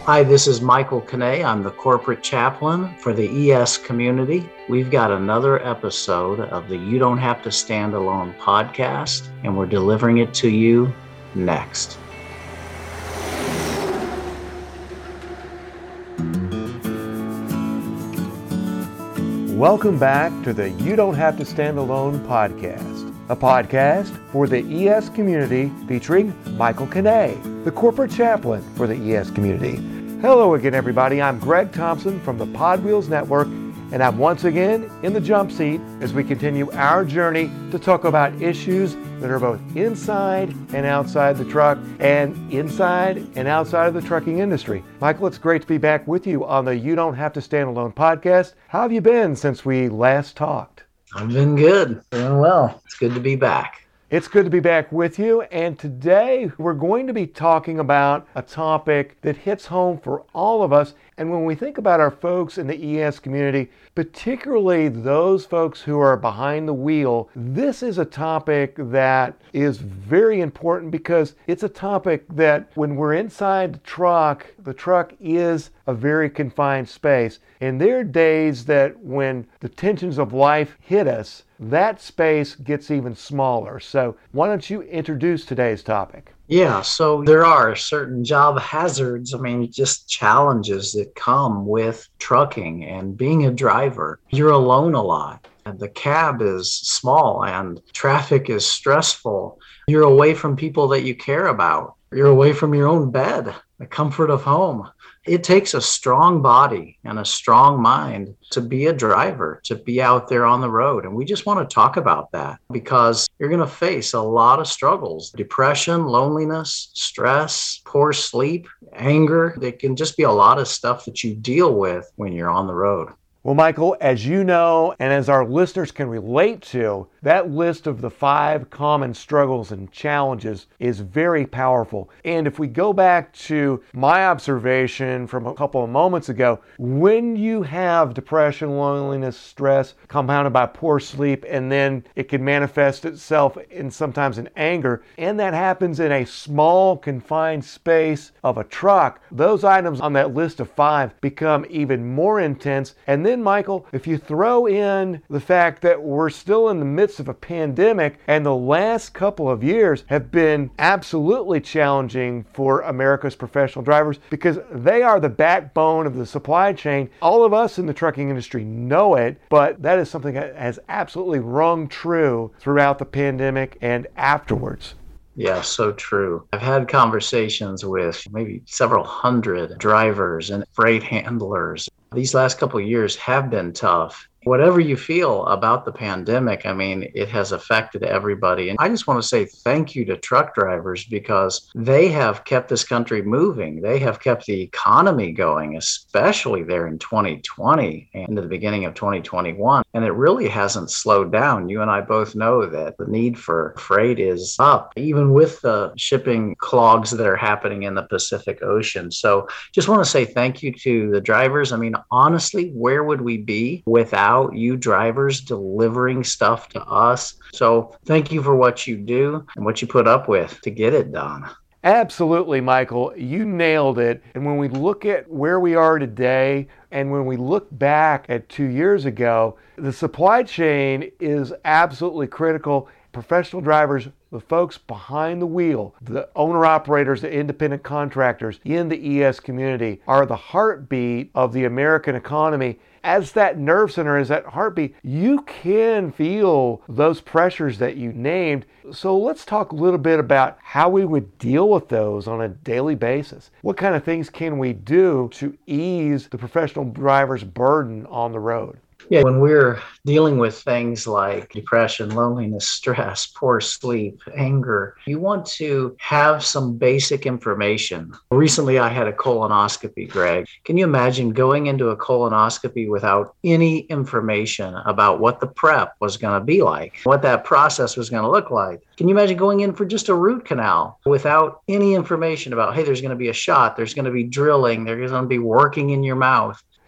Hi, this is Michael Canay. I'm the corporate chaplain for the ES community. We've got another episode of the You Don't Have to Stand Alone podcast, and we're delivering it to you next. Welcome back to the You Don't Have to Stand Alone podcast, a podcast for the ES community featuring Michael Canay, the corporate chaplain for the ES community. Hello again, everybody. I'm Greg Thompson from the Pod Wheels Network, and I'm once again in the jump seat as we continue our journey to talk about issues that are both inside and outside the truck and inside and outside of the trucking industry. Michael, it's great to be back with you on the You Don't Have to Stand Alone podcast. How have you been since we last talked? I've been good, doing well. It's good to be back. It's good to be back with you, and today we're going to be talking about a topic that hits home for all of us. And when we think about our folks in the ES community, particularly those folks who are behind the wheel, this is a topic that is very important because it's a topic that when we're inside the truck is a very confined space. And there are days that when the tensions of life hit us, that space gets even smaller. So why don't you introduce today's topic? Yeah, so there are certain job hazards, just challenges that come with trucking and being a driver. You're alone a lot. The cab is small and traffic is stressful. You're away from people that you care about. You're away from your own bed, the comfort of home. It takes a strong body and a strong mind to be a driver, to be out there on the road. And we just want to talk about that because you're going to face a lot of struggles: depression, loneliness, stress, poor sleep, anger. There can just be a lot of stuff that you deal with when you're on the road. Well, Michael, as you know, and as our listeners can relate to, that list of the 5 common struggles and challenges is very powerful. And if we go back to my observation from a couple of moments ago, when you have depression, loneliness, stress, compounded by poor sleep, and then it can manifest itself sometimes in anger, and that happens in a small, confined space of a truck, those items on that list of 5 become even more intense. And then, Michael, if you throw in the fact that we're still in the midst of a pandemic and the last couple of years have been absolutely challenging for America's professional drivers because they are the backbone of the supply chain. All of us in the trucking industry know it, but that is something that has absolutely rung true throughout the pandemic and afterwards. Yeah, so true. I've had conversations with maybe several hundred drivers and freight handlers. These last couple of years have been tough. Whatever you feel about the pandemic, it has affected everybody. And I just want to say thank you to truck drivers because they have kept this country moving. They have kept the economy going, especially there in 2020 and into the beginning of 2021. And it really hasn't slowed down. You and I both know that the need for freight is up, even with the shipping clogs that are happening in the Pacific Ocean. So just want to say thank you to the drivers. Honestly, where would we be without you drivers delivering stuff to us? So thank you for what you do and what you put up with to get it done. Absolutely, Michael. You nailed it. And when we look at where we are today, and when we look back at 2 years ago, the supply chain is absolutely critical. Professional drivers, the folks behind the wheel, the owner-operators, the independent contractors in the ES community are the heartbeat of the American economy. As that nerve center, as that heartbeat, you can feel those pressures that you named. So let's talk a little bit about how we would deal with those on a daily basis. What kind of things can we do to ease the professional driver's burden on the road? Yeah, when we're dealing with things like depression, loneliness, stress, poor sleep, anger, you want to have some basic information. Recently, I had a colonoscopy, Greg. Can you imagine going into a colonoscopy without any information about what the prep was going to be like, what that process was going to look like? Can you imagine going in for just a root canal without any information about, hey, there's going to be a shot, there's going to be drilling, there's going to be working in your mouth?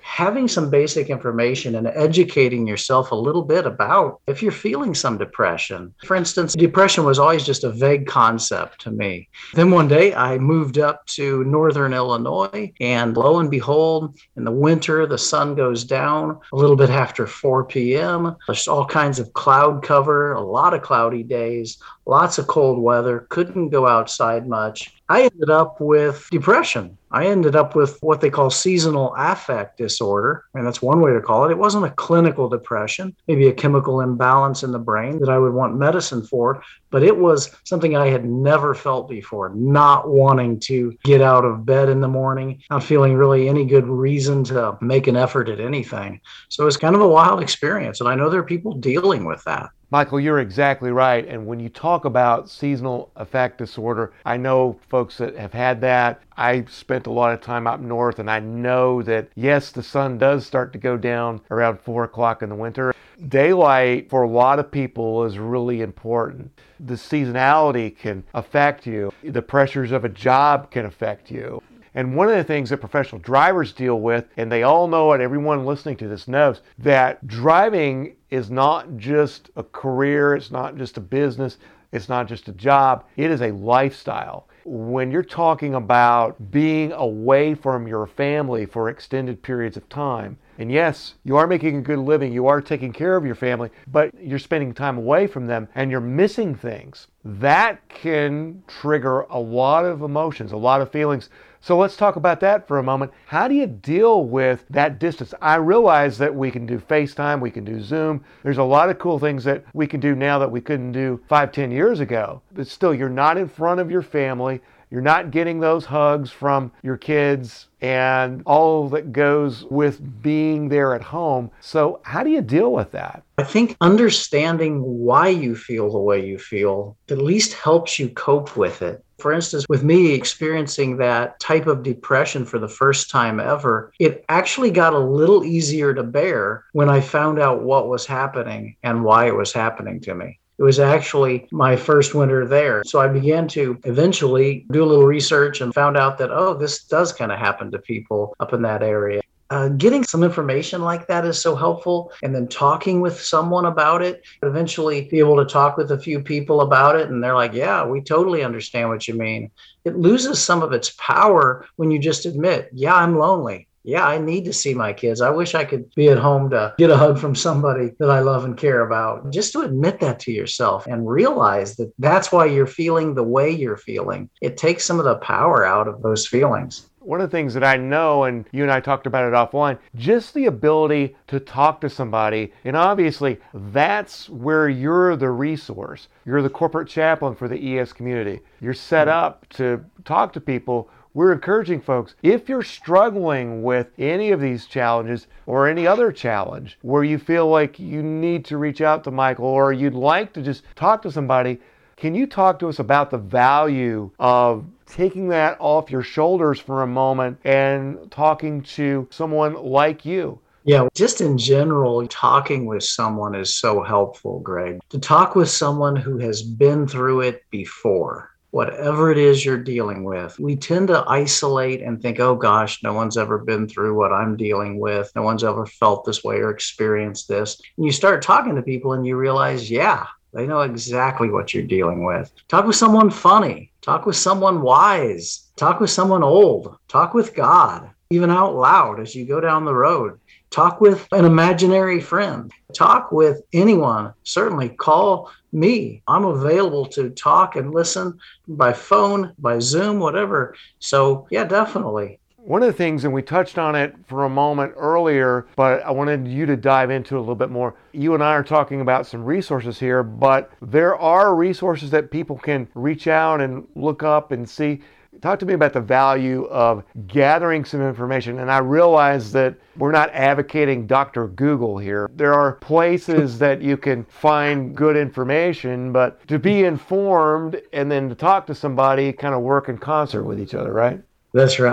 having some basic information and educating yourself a little bit about if you're feeling some depression. For instance, depression was always just a vague concept to me. Then one day I moved up to northern Illinois, and lo and behold, in the winter, the sun goes down a little bit after 4 p.m. There's all kinds of cloud cover, a lot of cloudy days, lots of cold weather, couldn't go outside much. I ended up with depression. I ended up with what they call seasonal affect disorder, and that's one way to call it. It wasn't a clinical depression, maybe a chemical imbalance in the brain that I would want medicine for, but it was something I had never felt before, not wanting to get out of bed in the morning, not feeling really any good reason to make an effort at anything. So it was kind of a wild experience, and I know there are people dealing with that. Michael, you're exactly right. And when you talk about seasonal affect disorder, I know folks that have had that. I spent a lot of time up north, and I know that, yes, the sun does start to go down around 4 o'clock in the winter. Daylight, for a lot of people, is really important. The seasonality can affect you. The pressures of a job can affect you. And one of the things that professional drivers deal with, and they all know it, everyone listening to this knows, that driving is not just a career, it's not just a business, it's not just a job, it is a lifestyle. When you're talking about being away from your family for extended periods of time, and yes, you are making a good living, you are taking care of your family, but you're spending time away from them and you're missing things, that can trigger a lot of emotions, a lot of feelings. So let's talk about that for a moment. How do you deal with that distance? I realize that we can do FaceTime, we can do Zoom. There's a lot of cool things that we can do now that we couldn't do 5-10 years ago. But still, you're not in front of your family. You're not getting those hugs from your kids and all that goes with being there at home. So how do you deal with that? I think understanding why you feel the way you feel at least helps you cope with it. For instance, with me experiencing that type of depression for the first time ever, it actually got a little easier to bear when I found out what was happening and why it was happening to me. It was actually my first winter there. So I began to eventually do a little research and found out that, oh, this does kind of happen to people up in that area. Getting some information like that is so helpful, and then talking with someone about it, eventually be able to talk with a few people about it, and they're like, yeah, we totally understand what you mean. It loses some of its power when you just admit, yeah, I'm lonely. Yeah, I need to see my kids. I wish I could be at home to get a hug from somebody that I love and care about. Just to admit that to yourself and realize that that's why you're feeling the way you're feeling. It takes some of the power out of those feelings. One of the things that I know, and you and I talked about it offline, just the ability to talk to somebody. And obviously, that's where you're the resource. You're the corporate chaplain for the ES community. You're set up to talk to people. We're encouraging folks, if you're struggling with any of these challenges or any other challenge where you feel like you need to reach out to Michael or you'd like to just talk to somebody, can you talk to us about the value of taking that off your shoulders for a moment and talking to someone like you? Yeah, just in general, talking with someone is so helpful, Greg. To talk with someone who has been through it before. Whatever it is you're dealing with, we tend to isolate and think, oh gosh, no one's ever been through what I'm dealing with. No one's ever felt this way or experienced this. And you start talking to people and you realize, yeah, they know exactly what you're dealing with. Talk with someone funny. Talk with someone wise. Talk with someone old. Talk with God, even out loud as you go down the road. Talk with an imaginary friend. Talk with anyone. Certainly call me. I'm available to talk and listen by phone, by Zoom, whatever. So yeah, definitely. One of the things, and we touched on it for a moment earlier, but I wanted you to dive into it a little bit more. You and I are talking about some resources here, but there are resources that people can reach out and look up and see. Talk to me about the value of gathering some information. And I realize that we're not advocating Dr. Google here. There are places that you can find good information, but to be informed and then to talk to somebody, kind of work in concert with each other, right? That's right.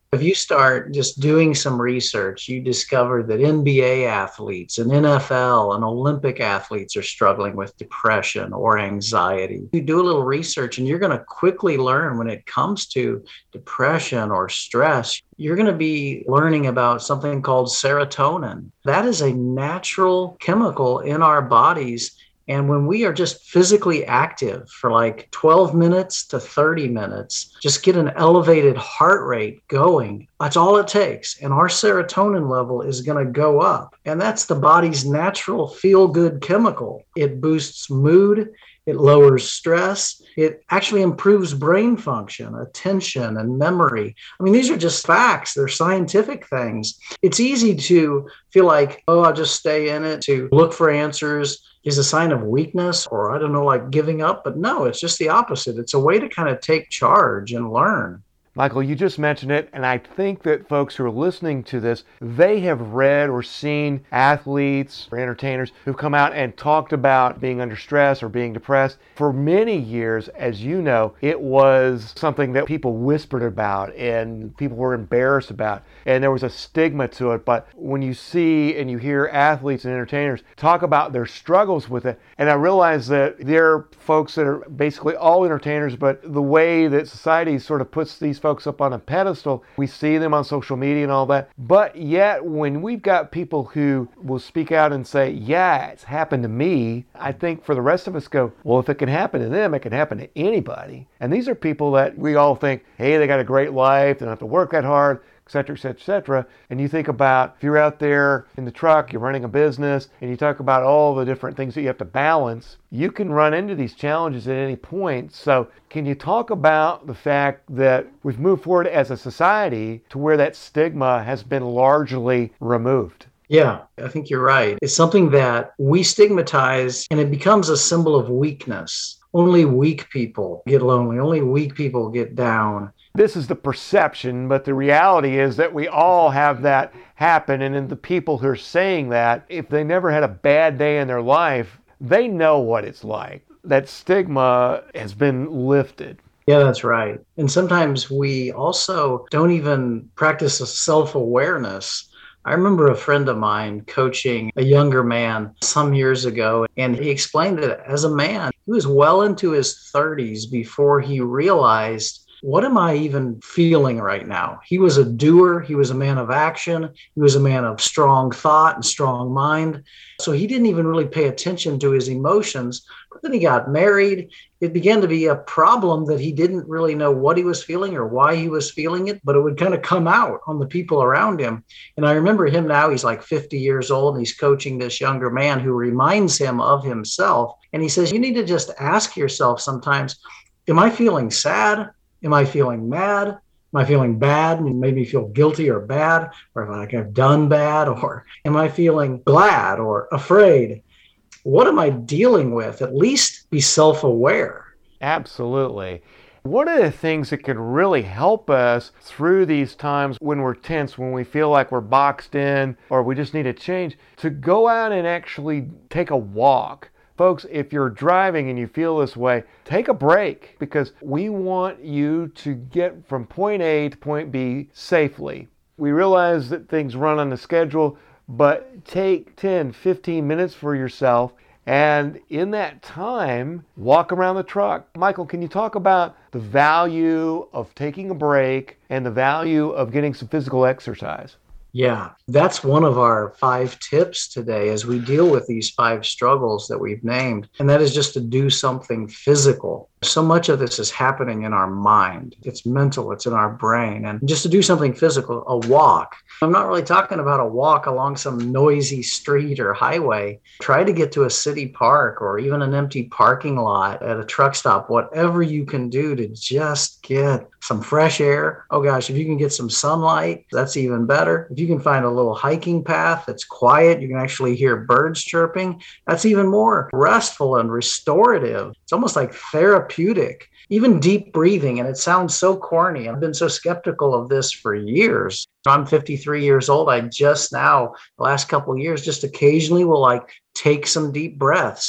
If you start just doing some research, you discover that NBA athletes and NFL and Olympic athletes are struggling with depression or anxiety. You do a little research and you're going to quickly learn when it comes to depression or stress, you're going to be learning about something called serotonin. That is a natural chemical in our bodies. And when we are just physically active for like 12 minutes to 30 minutes, just get an elevated heart rate going. That's all it takes. And our serotonin level is going to go up. And that's the body's natural feel-good chemical. It boosts mood. It lowers stress. It actually improves brain function, attention, and memory. I mean, these are just facts. They're scientific things. It's easy to feel like, oh, I'll just stay in it, to look for answers is a sign of weakness or, I don't know, like giving up. But no, it's just the opposite. It's a way to kind of take charge and learn. Michael, you just mentioned it, and I think that folks who are listening to this, they have read or seen athletes or entertainers who've come out and talked about being under stress or being depressed. For many years, as you know, it was something that people whispered about and people were embarrassed about, and there was a stigma to it. But when you see and you hear athletes and entertainers talk about their struggles with it, and I realize that there are folks that are basically all entertainers, but the way that society sort of puts these folks up on a pedestal, we see them on social media and all that. But yet, when we've got people who will speak out and say, yeah, it's happened to me, I think for the rest of us go, well, if it can happen to them, it can happen to anybody. And these are people that we all think, hey, they got a great life, they don't have to work that hard, et cetera, et cetera, et cetera. And you think about if you're out there in the truck, you're running a business, and you talk about all the different things that you have to balance, you can run into these challenges at any point. So can you talk about the fact that we've moved forward as a society to where that stigma has been largely removed? Yeah, I think you're right. It's something that we stigmatize and it becomes a symbol of weakness. Only weak people get lonely. Only weak people get down. This is the perception, but the reality is that we all have that happen. And then the people who are saying that, if they never had a bad day in their life, they know what it's like. That stigma has been lifted. Yeah, that's right. And sometimes we also don't even practice a self-awareness. I remember a friend of mine coaching a younger man some years ago, and he explained that as a man, he was well into his 30s before he realized, what am I even feeling right now? He was a doer. He was a man of action. He was a man of strong thought and strong mind. So he didn't even really pay attention to his emotions. But then he got married. It began to be a problem that he didn't really know what he was feeling or why he was feeling it, but it would kind of come out on the people around him. And I remember him now, he's like 50 years old, and he's coaching this younger man who reminds him of himself. And he says, you need to just ask yourself sometimes, am I feeling sad? Am I feeling mad? Am I feeling bad and made me feel guilty or bad, or like I've done bad? Or am I feeling glad or afraid? What am I dealing with? At least be self-aware. Absolutely. One of the things that can really help us through these times when we're tense, when we feel like we're boxed in or we just need a change, to go out and actually take a walk. Folks, if you're driving and you feel this way, take a break, because we want you to get from point A to point B safely. We realize that things run on the schedule, but take 10, 15 minutes for yourself, and in that time, walk around the truck. Michael, can you talk about the value of taking a break and the value of getting some physical exercise? Yeah, that's one of our 5 tips today as we deal with these 5 struggles that we've named. And that is just to do something physical. So much of this is happening in our mind. It's mental, it's in our brain. And just to do something physical, a walk. I'm not really talking about a walk along some noisy street or highway. Try to get to a city park or even an empty parking lot at a truck stop, whatever you can do to just get some fresh air. Oh gosh, if you can get some sunlight, that's even better. If you can find a little hiking path that's quiet, you can actually hear birds chirping, that's even more restful and restorative. It's almost like therapeutic. Even deep breathing, and it sounds so corny. I've been so skeptical of this for years. I'm 53 years old. I just now, the last couple of years, just occasionally will like take some deep breaths.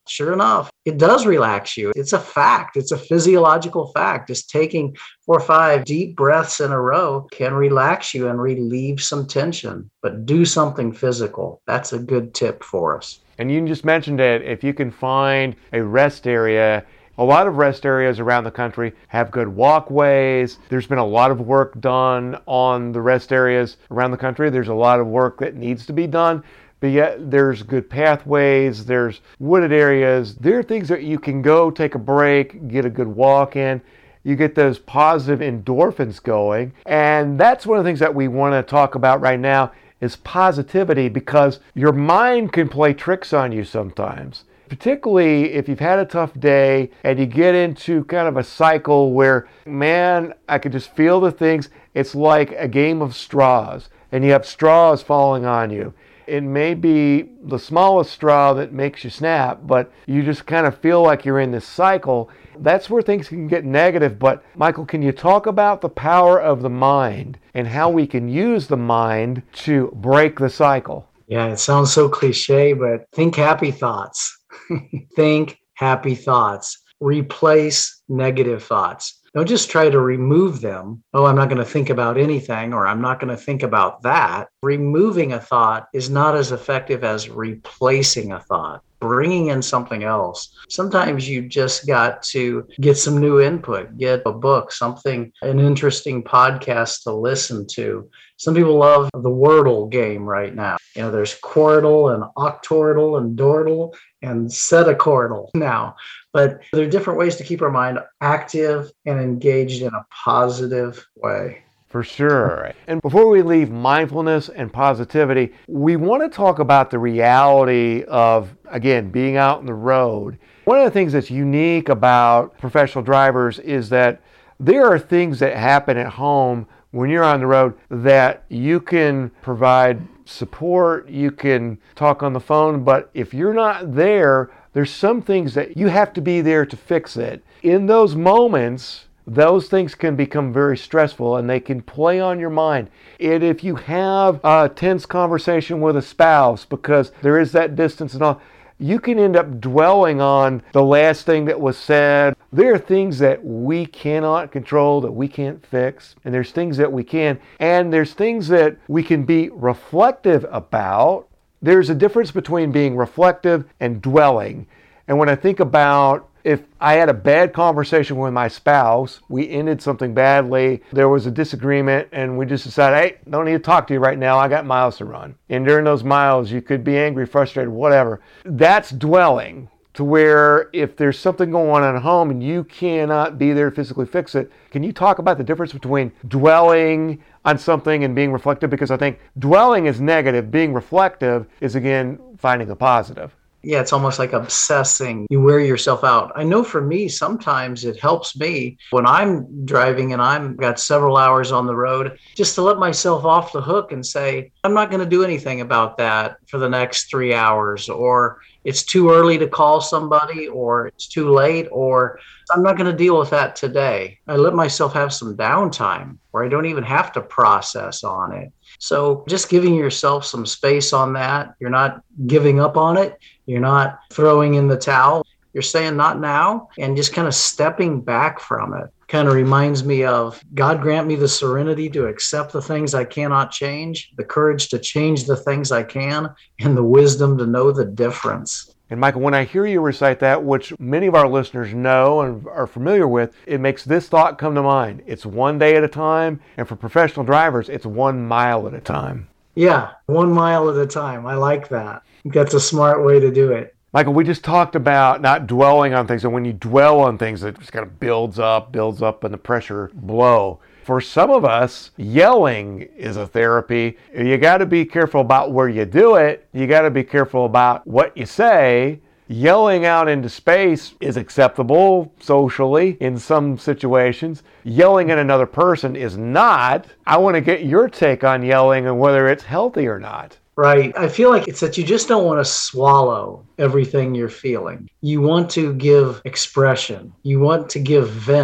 Sure enough, it does relax you. It's a fact. It's a physiological fact. Just taking 4 or 5 deep breaths in a row can relax you and relieve some tension. But do something physical. That's a good tip for us. And you just mentioned it. If you can find a rest area, a lot of rest areas around the country have good walkways. There's been a lot of work done on the rest areas around the country. There's a lot of work that needs to be done, but yet there's good pathways, there's wooded areas. There are things that you can go take a break, get a good walk in. You get those positive endorphins going. And that's one of the things that we want to talk about right now is positivity, because your mind can play tricks on you sometimes. Particularly if you've had a tough day and you get into kind of a cycle where, man, I could just feel the things. It's like a game of straws, and you have straws falling on you. It may be the smallest straw that makes you snap, but you just kind of feel like you're in this cycle. That's where things can get negative. But Michael, can you talk about the power of the mind and how we can use the mind to break the cycle? Yeah, it sounds so cliche, but think happy thoughts. Think happy thoughts. Replace negative thoughts. Don't just try to remove them. Oh, I'm not going to think about anything, or I'm not going to think about that. Removing a thought is not as effective as replacing a thought, bringing in something else. Sometimes you just got to get some new input, get a book, something, an interesting podcast to listen to. Some people love the Wordle game right now. You know, there's Quordle and Octordle and Dordle and Setacordle now. But there are different ways to keep our mind active and engaged in a positive way. For sure. And before we leave mindfulness and positivity, we want to talk about the reality of, again, being out on the road. One of the things that's unique about professional drivers is that there are things that happen at home when you're on the road that you can provide support, you can talk on the phone, but if you're not there, there's some things that you have to be there to fix it. In those moments, those things can become very stressful and they can play on your mind. And if you have a tense conversation with a spouse because there is that distance and all, you can end up dwelling on the last thing that was said. There are things that we cannot control, that we can't fix, and there's things that we can. And there's things that we can be reflective about. There's a difference between being reflective and dwelling. And when I think about if I had a bad conversation with my spouse, we ended something badly, there was a disagreement, and we just decided, hey, don't need to talk to you right now, I got miles to run. And during those miles, you could be angry, frustrated, whatever. That's dwelling, to where if there's something going on at home and you cannot be there to physically fix it, can you talk about the difference between dwelling on something and being reflective? Because I think dwelling is negative, being reflective is, again, finding the positive. Yeah, it's almost like obsessing. You wear yourself out. I know for me, sometimes it helps me when I'm driving and I've got several hours on the road, just to let myself off the hook and say, I'm not going to do anything about that for the next 3 hours, or it's too early to call somebody, or it's too late, or I'm not going to deal with that today. I let myself have some downtime where I don't even have to process on it. So just giving yourself some space on that. You're not giving up on it. You're not throwing in the towel. You're saying not now, and just kind of stepping back from it. Kind of reminds me of God grant me the serenity to accept the things I cannot change, the courage to change the things I can, and the wisdom to know the difference. And Michael, when I hear you recite that, which many of our listeners know and are familiar with, it makes this thought come to mind. It's one day at a time, and for professional drivers, it's 1 mile at a time. Yeah, 1 mile at a time. I like that. That's a smart way to do it. Michael, we just talked about not dwelling on things, and when you dwell on things, it just kind of builds up, and the pressure blow. For some of us, yelling is a therapy. You got to be careful about where you do it. You got to be careful about what you say. Yelling out into space is acceptable socially in some situations. Yelling at another person is not. I want to get your take on yelling and whether it's healthy or not. Right. I feel like it's that you just don't want to swallow everything you're feeling. You want to give expression. You want to give vent.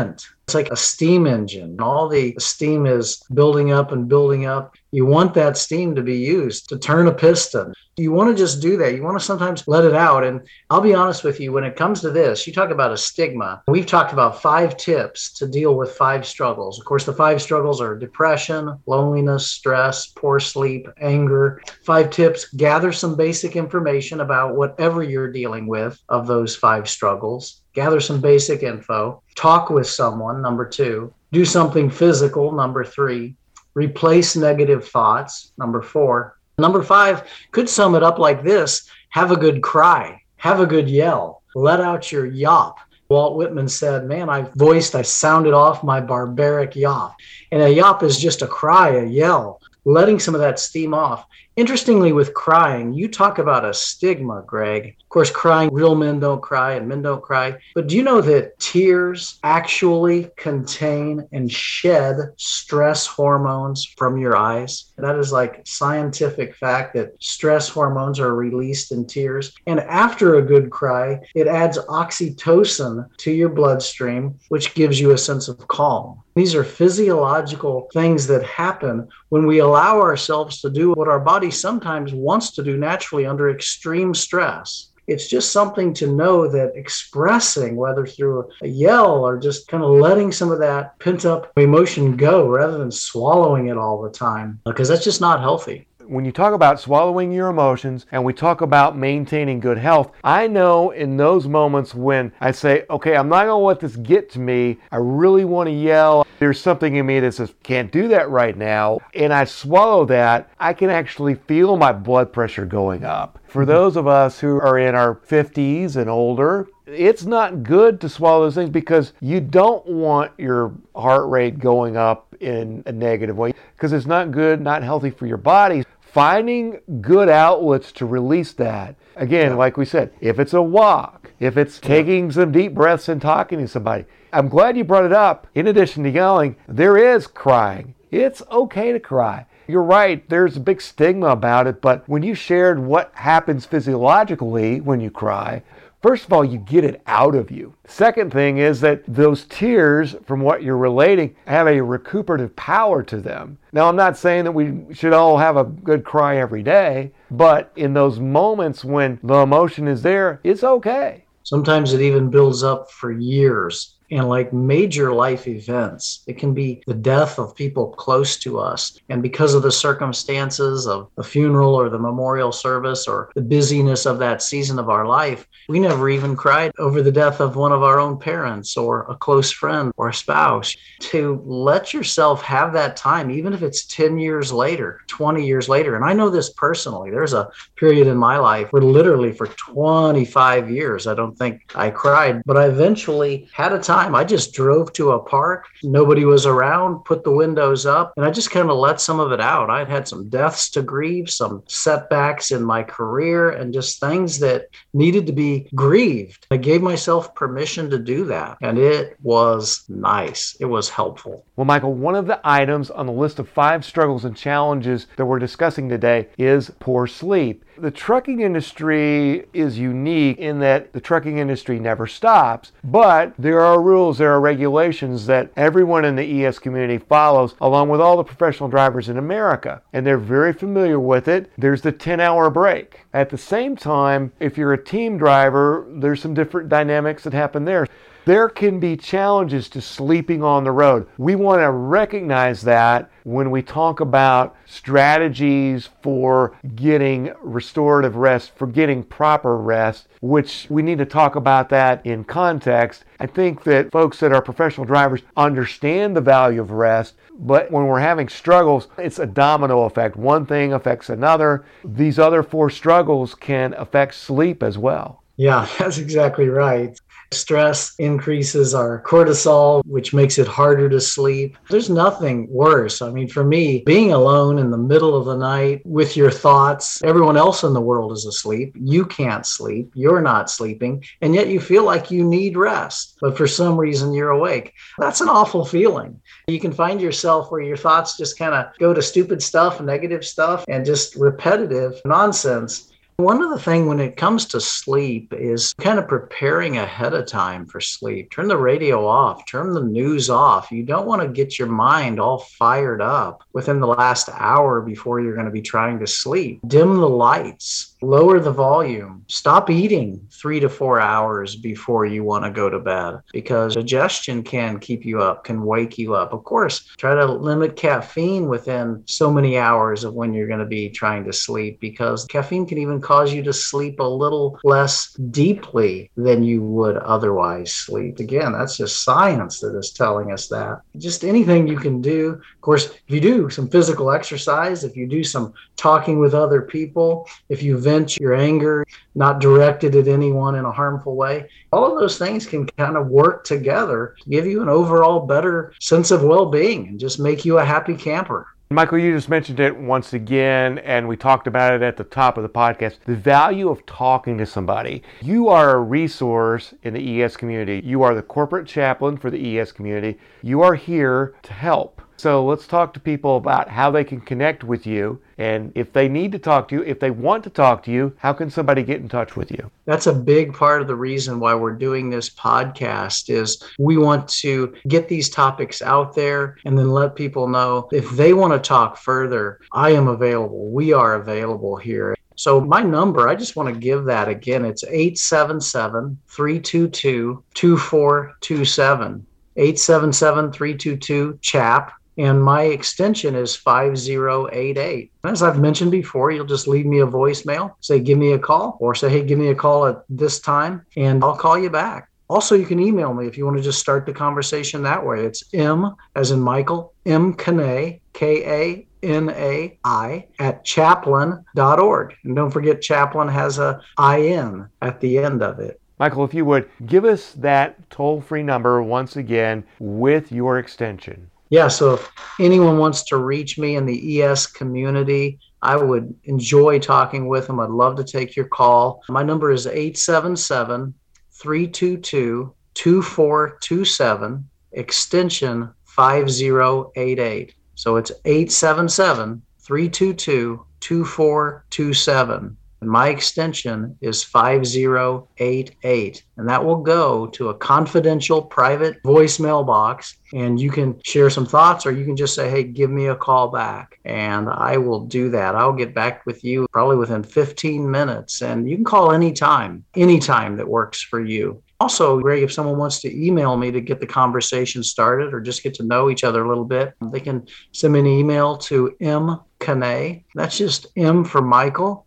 It's like a steam engine. All the steam is building up and building up. You want that steam to be used to turn a piston. You want to just do that. You want to sometimes let it out. And I'll be honest with you, when it comes to this, you talk about a stigma. We've talked about 5 tips to deal with 5 struggles. Of course, the 5 struggles are depression, loneliness, stress, poor sleep, anger. 5 tips: gather some basic information about whatever you're dealing with of those 5 struggles. Gather some basic info. Talk with someone, number 2. Do something physical, number 3. Replace negative thoughts, number 4. Number 5 could sum it up like this: have a good cry, have a good yell, let out your yop. Walt Whitman said, man, I sounded off my barbaric yop. And a yop is just a cry, a yell, letting some of that steam off. Interestingly, with crying, you talk about a stigma, Greg. Of course, crying, real men don't cry and men don't cry. But do you know that tears actually contain and shed stress hormones from your eyes? That is like scientific fact, that stress hormones are released in tears. And after a good cry, it adds oxytocin to your bloodstream, which gives you a sense of calm. These are physiological things that happen when we allow ourselves to do what our body sometimes wants to do naturally under extreme stress. It's just something to know that expressing, whether through a yell or just kind of letting some of that pent up emotion go rather than swallowing it all the time, because that's just not healthy. When you talk about swallowing your emotions and we talk about maintaining good health, I know in those moments when I say, okay, I'm not going to let this get to me. I really want to yell. There's something in me that says, can't do that right now. And I swallow that. I can actually feel my blood pressure going up. For those of us who are in our 50s and older, it's not good to swallow those things because you don't want your heart rate going up in a negative way because it's not good, not healthy for your body. Finding good outlets to release that. Again, like we said, if it's a walk, if it's taking some deep breaths and talking to somebody. I'm glad you brought it up. In addition to yelling, there is crying. It's okay to cry. You're right, there's a big stigma about it, but when you shared what happens physiologically when you cry, first of all, you get it out of you. Second thing is that those tears, from what you're relating, have a recuperative power to them. Now, I'm not saying that we should all have a good cry every day, but in those moments when the emotion is there, it's okay. Sometimes it even builds up for years. And like major life events, it can be the death of people close to us. And because of the circumstances of the funeral or the memorial service or the busyness of that season of our life, we never even cried over the death of one of our own parents or a close friend or a spouse. To let yourself have that time, even if it's 10 years later, 20 years later. And I know this personally. There's a period in my life where literally for 25 years, I don't think I cried, but I eventually had a time. I just drove to a park. Nobody was around, put the windows up, and I just kind of let some of it out. I'd had some deaths to grieve, some setbacks in my career, and just things that needed to be grieved. I gave myself permission to do that, and it was nice. It was helpful. Well, Michael, one of the items on the list of 5 struggles and challenges that we're discussing today is poor sleep. The trucking industry is unique in that the trucking industry never stops, but there are rules, there are regulations that everyone in the ES community follows, along with all the professional drivers in America, and they're very familiar with it. There's the 10-hour break. At the same time, if you're a team driver, there's some different dynamics that happen there. There can be challenges to sleeping on the road. We want to recognize that when we talk about strategies for getting restorative rest, for getting proper rest, which we need to talk about that in context. I think that folks that are professional drivers understand the value of rest, but when we're having struggles, it's a domino effect. One thing affects another. These other 4 struggles can affect sleep as well. Yeah, that's exactly right. Stress increases our cortisol, which makes it harder to sleep. There's nothing worse. I mean, for me, being alone in the middle of the night with your thoughts, everyone else in the world is asleep. You can't sleep. You're not sleeping. And yet you feel like you need rest. But for some reason, you're awake. That's an awful feeling. You can find yourself where your thoughts just kind of go to stupid stuff, negative stuff, and just repetitive nonsense. One of the things when it comes to sleep is kind of preparing ahead of time for sleep. Turn the radio off, turn the news off. You don't want to get your mind all fired up within the last hour before you're going to be trying to sleep. Dim the lights, lower the volume, stop eating 3 to 4 hours before you want to go to bed, because digestion can keep you up, can wake you up. Of course, try to limit caffeine within so many hours of when you're going to be trying to sleep, because caffeine can even cause you to sleep a little less deeply than you would otherwise sleep. Again, that's just science that is telling us that. Just anything you can do. Of course, if you do some physical exercise, if you do some talking with other people, if you vent your anger, not directed at anyone in a harmful way, all of those things can kind of work together to give you an overall better sense of well-being and just make you a happy camper. Michael, you just mentioned it once again, and we talked about it at the top of the podcast, the value of talking to somebody. You are a resource in the ES community. You are the corporate chaplain for the ES community. You are here to help. So let's talk to people about how they can connect with you, and if they need to talk to you, if they want to talk to you, how can somebody get in touch with you? That's a big part of the reason why we're doing this podcast is we want to get these topics out there and then let people know if they want to talk further, I am available. We are available here. So my number, I just want to give that again. It's 877-322-2427. 877-322-CHAP. And my extension is 5088. As I've mentioned before, you'll just leave me a voicemail, say, give me a call, or say, hey, give me a call at this time, and I'll call you back. Also, you can email me if you want to just start the conversation that way. It's M, as in Michael, M. Kanai, Kanai, at chaplain.org. And don't forget, chaplain has a IN at the end of it. Michael, if you would, give us that toll-free number once again with your extension. Yeah, so if anyone wants to reach me in the ES community, I would enjoy talking with them. I'd love to take your call. My number is 877-322-2427, extension 5088. So it's 877-322-2427. And my extension is 5088. And that will go to a confidential private voicemail box. And you can share some thoughts, or you can just say, hey, give me a call back. And I will do that. I'll get back with you probably within 15 minutes. And you can call anytime that works for you. Also, Greg, if someone wants to email me to get the conversation started or just get to know each other a little bit, they can send me an email to mkanai. That's just M for Michael,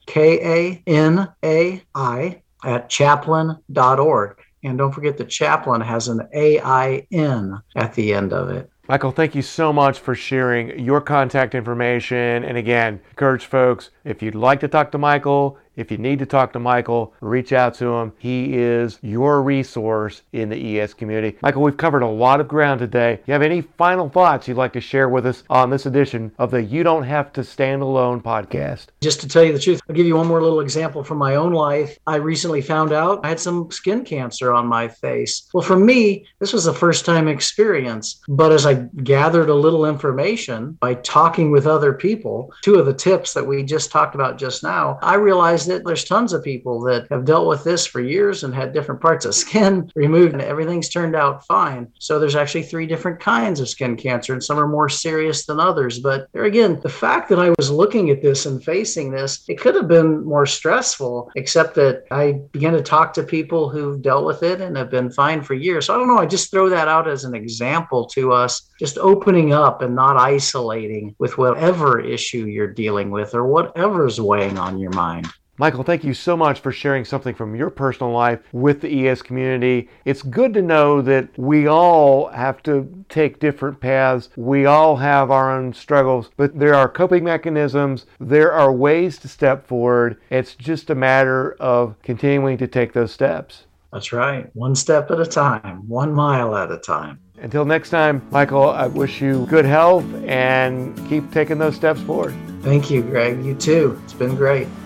Kanai, at chaplain.org. And don't forget the chaplain has an AIN at the end of it. Michael, thank you so much for sharing your contact information. And again, encourage folks, if you'd like to talk to Michael, if you need to talk to Michael, reach out to him. He is your resource in the ES community. Michael, we've covered a lot of ground today. You have any final thoughts you'd like to share with us on this edition of the You Don't Have to Stand Alone podcast? Just to tell you the truth, I'll give you one more little example from my own life. I recently found out I had some skin cancer on my face. Well, for me, this was a first-time experience. But as I gathered a little information by talking with other people, two of the tips that we just talked about just now, I realized that there's tons of people that have dealt with this for years and had different parts of skin removed, and everything's turned out fine. So there's actually 3 different kinds of skin cancer, and some are more serious than others. But there again, the fact that I was looking at this and facing this, it could have been more stressful, except that I began to talk to people who've dealt with it and have been fine for years. So I don't know, I just throw that out as an example to us, just opening up and not isolating with whatever issue you're dealing with or whatever's weighing on your mind. Michael, thank you so much for sharing something from your personal life with the ES community. It's good to know that we all have to take different paths. We all have our own struggles, but there are coping mechanisms. There are ways to step forward. It's just a matter of continuing to take those steps. That's right. One step at a time, 1 mile at a time. Until next time, Michael, I wish you good health and keep taking those steps forward. Thank you, Greg. You too. It's been great.